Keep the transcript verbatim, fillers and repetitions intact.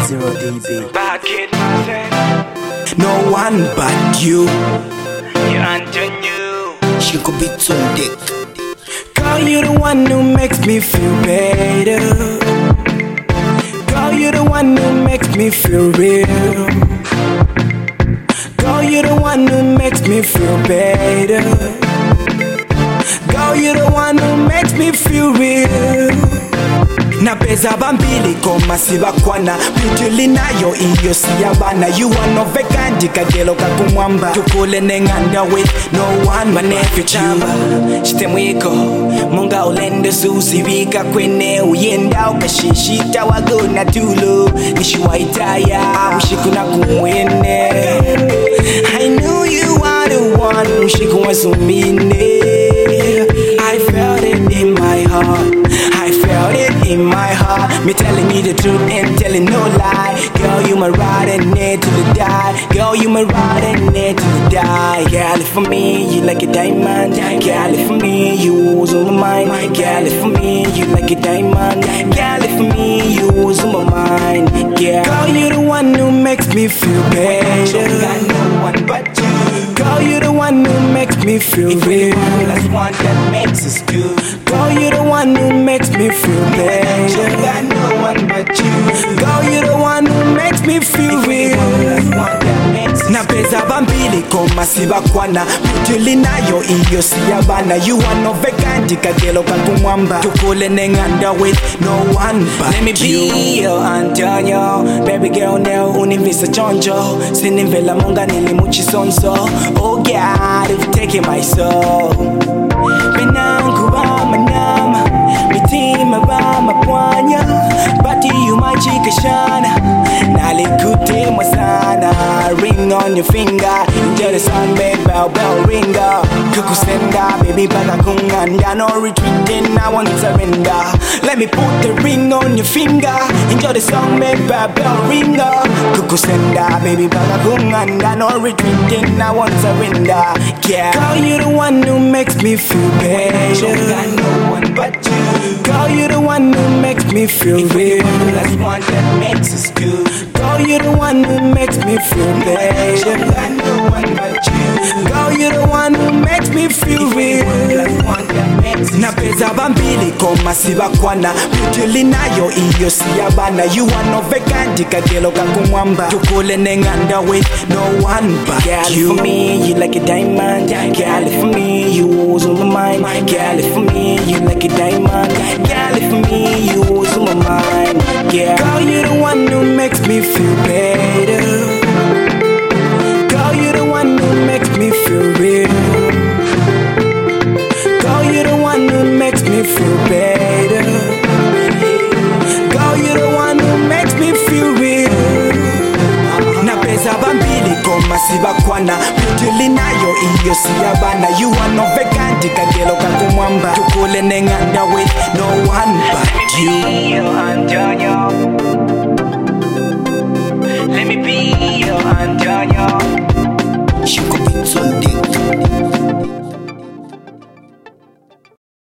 Zero D B. Bad kid, my friend. No one but you. You under you. She could be too dick. Girl, you're the one who makes me feel better. Girl, you're the one who makes me feel real. Girl, you're the one who makes me feel better. Girl, you're the one who makes me feel real. Na pesa bambili koma sibakwana Pituli nayo iyo siyabana You are no vekandi kagelo kakumwamba Tukule nenganda with no one manefi chamba Chitemwiko Munga ulende zuzi wika kwene Uyenda ukashishita wagona tulo Nishiwaitaya Ushikuna kumwene I knew you are the one Ushikuwa zumine I felt it in my heart I felt it in my heart Me telling you the truth and telling no lie Girl, you my ride and it till the die Girl, you my ride and it till the die Girl, if for me, you like a diamond Girl, if for me, you was on my mind Girl, if for me, you like a diamond Girl, if for me, you was on my mind Girl, Girl, you're the one who makes me feel better Got no one but you Girl, you're the one who makes me feel real That's one that makes us good Girl, you're the one who makes me feel better Got no one but you Girl, you're the one who makes me feel real Na pesa bambili koma sibakwana Pituli nayo iyo siyabana You are no vekandi kagelo kakumwamba Tukule nenganda with no one but Let me be your Antonio Baby girl now univisa chonjo Sinimvela munga nilimuchi sonso Oh God, you've taken my soul Penangu ba manama Mitima ba mapwanya Bati you majika shana Nalikute mwasana Ring on your finger Enjoy the sun, babe, bell, bell, ringer Kukusenda, baby, baka kunganda No retreating, I won't surrender Let me put the ring on your finger Enjoy the song, babe, bell, bell, ringer Kukusenda, baby, baka kunganda No retreating, I won't surrender Yeah, girl, you're the one who makes me feel better Got no one but you Girl, you're the one who makes me feel real That's one that makes us good Girl, you're the one who makes me feel better Got no one but you Girl, you're the one who makes me feel real That's one that makes us good Na pesa bambili koma sibakwana Pituli nayo iyo siyabana You are no vekandi kagelo kakumwamba Tukule nenganda with no one but Girl, you Girl, for me, you like a diamond Girl, for me, you was on my mind Girl, for me, you like a diamond Girl, for me, you was on my mind yeah. Girl, you're the one who makes me feel better Girl, you're the one who makes me feel real Girl, you're the one who makes me feel better Girl, you're the one who makes me feel real Na pesa bambili koma sibakwana Pituli nayo iyo siyabana You are no vekandi kagelo kakumwamba Tukule nenganda with no one but you Let me be your Antonio